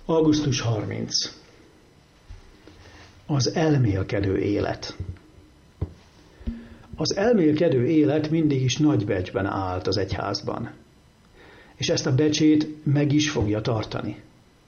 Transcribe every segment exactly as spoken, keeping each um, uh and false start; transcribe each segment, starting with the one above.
augusztus harmincadika. Az elmélkedő élet. Az elmélkedő élet mindig is nagy becsben állt az egyházban, és ezt a becsét meg is fogja tartani.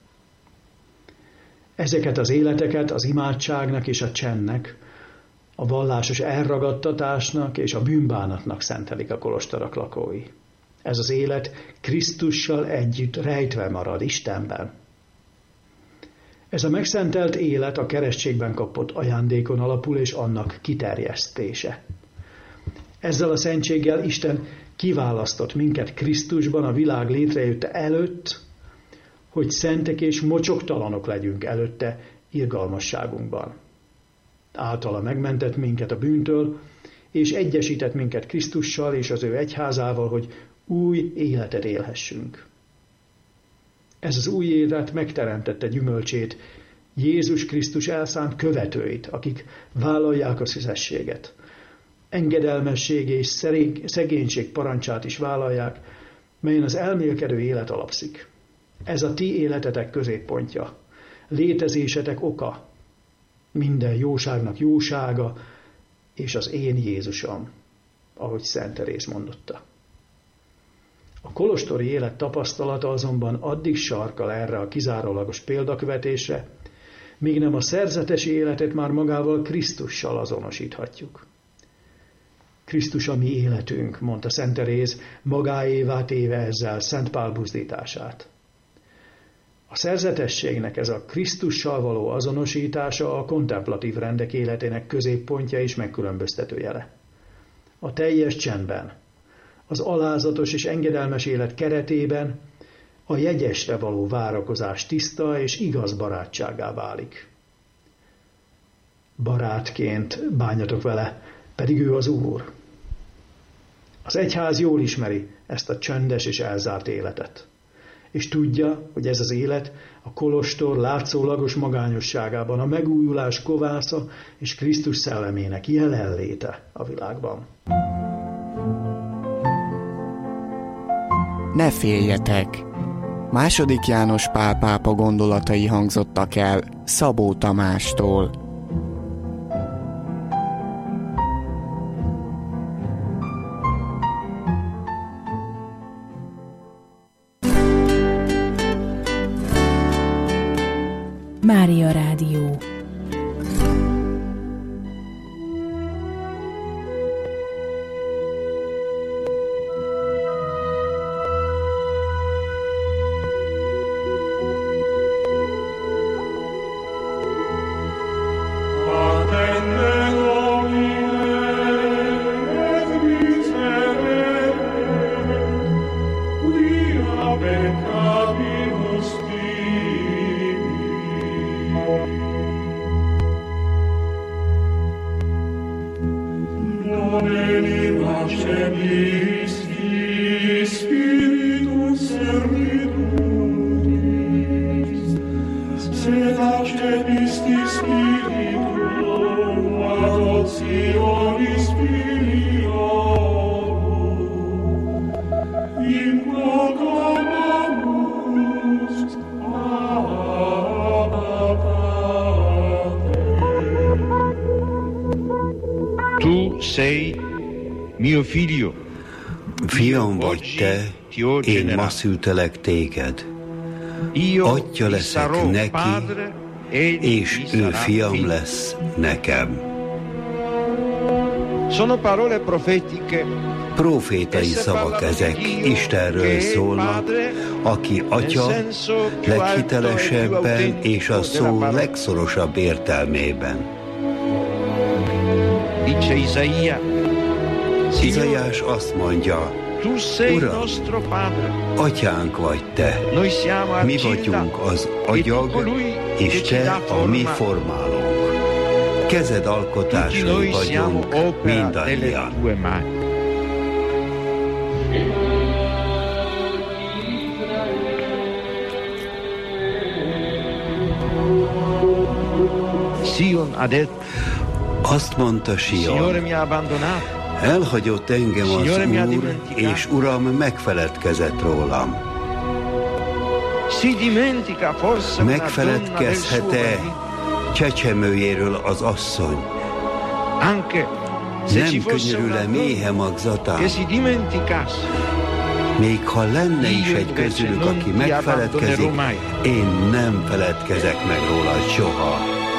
Ezeket az életeket az imádságnak és a csendnek, a vallásos elragadtatásnak és a bűnbánatnak szentelik a kolostorok lakói. Ez az élet Krisztussal együtt rejtve marad Istenben. Ez a megszentelt élet a keresztségben kapott ajándékon alapul, és annak kiterjesztése. Ezzel a szentséggel Isten kiválasztott minket Krisztusban a világ létrejötte előtt, hogy szentek és mocsoktalanok legyünk előtte irgalmasságunkban. Általa megmentett minket a bűntől, és egyesített minket Krisztussal és az ő egyházával, hogy új életet élhessünk. Ez az új élet megteremtette gyümölcsét Jézus Krisztus elszánt követőit, akik vállalják a szüzességet. Engedelmesség és szegénység parancsát is vállalják, melyen az elmélkedő élet alapszik. Ez a ti életetek középpontja, létezésetek oka, minden jóságnak jósága, és az én Jézusom, ahogy Szent Teréz mondotta. A kolostori élet tapasztalata azonban addig sarkal erre a kizárólagos példakövetésre, míg nem a szerzetesi életet már magával Krisztussal azonosíthatjuk. Krisztus a mi életünk, mondta Szent Teréz, magáévá téve ezzel Szent Pál buzdítását. A szerzetességnek ez a Krisztussal való azonosítása a kontemplatív rendek életének középpontja és megkülönböztető jele. A teljes csendben, az alázatos és engedelmes élet keretében a jegyesre való várakozás tiszta és igaz barátságá válik. Barátként bánjatok vele, pedig ő az Úr. Az egyház jól ismeri ezt a csöndes és elzárt életet, és tudja, hogy ez az élet a kolostor látszólagos magányosságában a megújulás kovásza és Krisztus szellemének jelenléte a világban. Ne féljetek! Második János Pál pápa gondolatai hangzottak el Szabó Tamástól. Mária Rádió. Fiam vagy te, én ma szültelek téged. Atya leszek neki, és ő fiam lesz nekem. Profétai szavak ezek, Istenről szólnak, aki atya leghitelesebben és a szó legszorosabb értelmében. Izaiás azt mondja, Uram, atyánk vagy te, mi vagyunk az agyag, és te a mi formálónk. Kezed alkotásai vagyunk mindannyian. Azt mondta Sion, elhagyott engem az Úr, és Uram megfeledkezett rólam. Megfeledkezhet-e csecsemőjéről az asszony? Nem könyörül-e méhe magzatán? Még ha lenne is egy közülük, aki megfeledkezik, én nem feledkezek meg róla soha.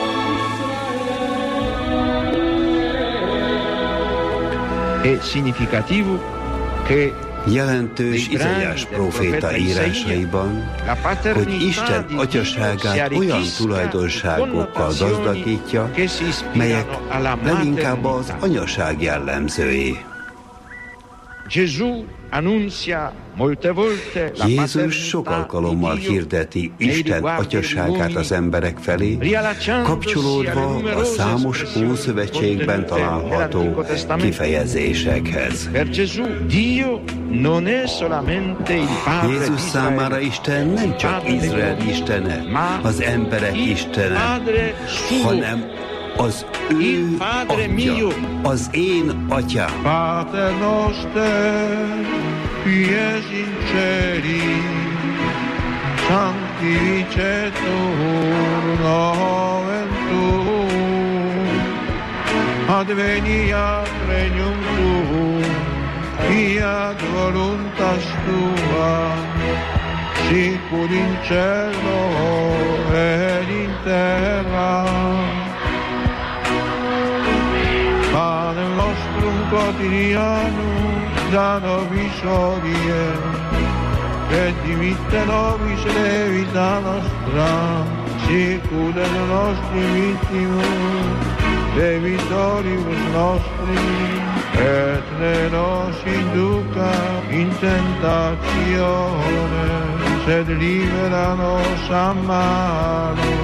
Jelentős Izaiás próféta írásaiban, hogy Isten atyaságát olyan tulajdonságokkal gazdagítja, melyek leginkább az anyaság jellemzői. Jézus sok alkalommal hirdeti Isten atyaságát az emberek felé, kapcsolódva a számos Ószövetségben található kifejezésekhez. Jézus számára Isten nem csak Izrael istene, az emberek istene, hanem az ő atya, az én atyám. Pater noster, qui es in celi, sanctificetur nomen tuum, adveniat regnum tuum, fiat voluntas tua, sicur in cielo et in terra. Panem nostrum quotidianum da nobis hodie, et dimitte nobis levita nostra, sicut et nostri vittimus, debitoribus nostri, et ne nos induca in tentatione, sed libera nos a malo.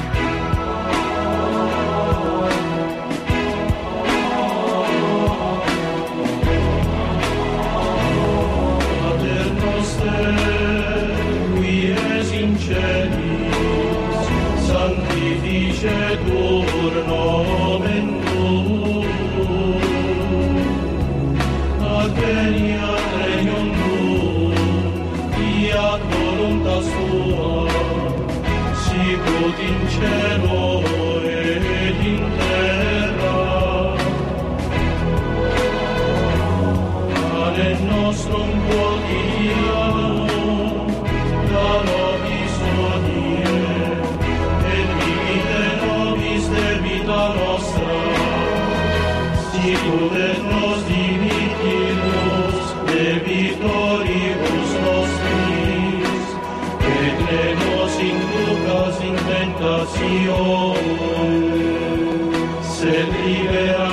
Sanctificetur nomen tuum, adveniat regnum tuum, fiat voluntas tua, sicut in cielo et in terra. Panem nostrum quotidianum da nobis hodie, debita nostra, sicut et nos dimittimus debitoribus nostris, et ne nos inducas in tentatione, sed libera